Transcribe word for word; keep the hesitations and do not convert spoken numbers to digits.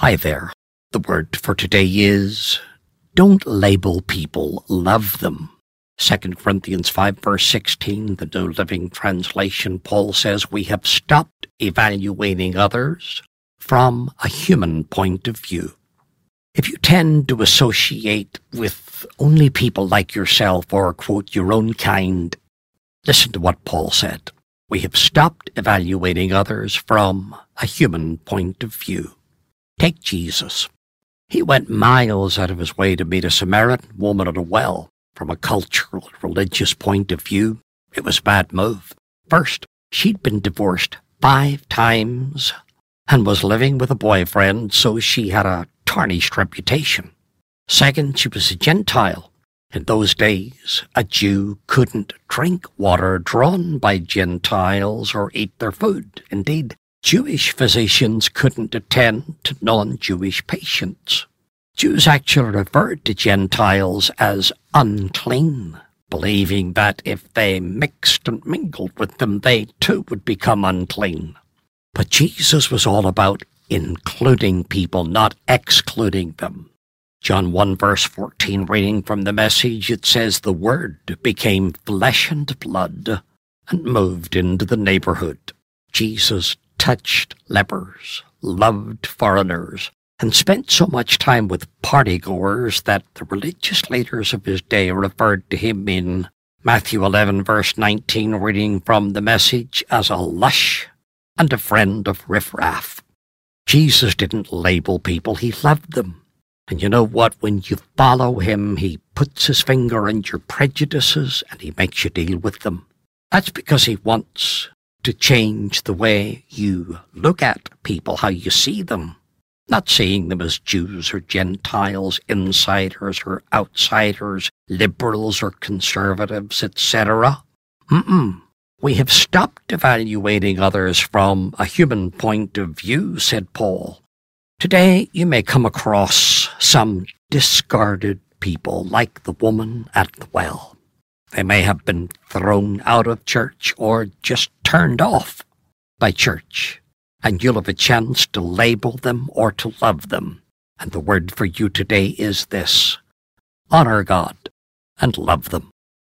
Hi there. The word for today is, don't label people, love them. Second Corinthians five verse sixteen, the New Living Translation, Paul says we have stopped evaluating others from a human point of view. If you tend to associate with only people like yourself or, quote, your own kind, listen to what Paul said. We have stopped evaluating others from a human point of view. Take Jesus. He went miles out of his way to meet a Samaritan woman at a well. From a cultural, religious point of view, it was a bad move. First, she'd been divorced five times and was living with a boyfriend, so she had a tarnished reputation. Second, she was a Gentile. In those days, a Jew couldn't drink water drawn by Gentiles or eat their food. Indeed, Jewish physicians couldn't attend to non-Jewish patients. Jews actually referred to Gentiles as unclean, believing that if they mixed and mingled with them, they too would become unclean. But Jesus was all about including people, not excluding them. John one verse fourteen, reading from the Message, it says, the Word became flesh and blood and moved into the neighborhood. Jesus touched lepers, loved foreigners, and spent so much time with partygoers that the religious leaders of his day referred to him in Matthew eleven verse nineteen, reading from the Message, as a lush and a friend of riffraff. Jesus didn't label people, he loved them. And you know what? When you follow him, he puts his finger on your prejudices and he makes you deal with them. That's because he wants to change the way you look at people, how you see them. Not seeing them as Jews or Gentiles, insiders or outsiders, liberals or conservatives, et cetera. Mm-mm. We have stopped evaluating others from a human point of view, said Paul. Today you may come across some discarded people like the woman at the well. They may have been thrown out of church or just turned off by church, and you'll have a chance to label them or to love them. And the word for you today is this: honor God and love them.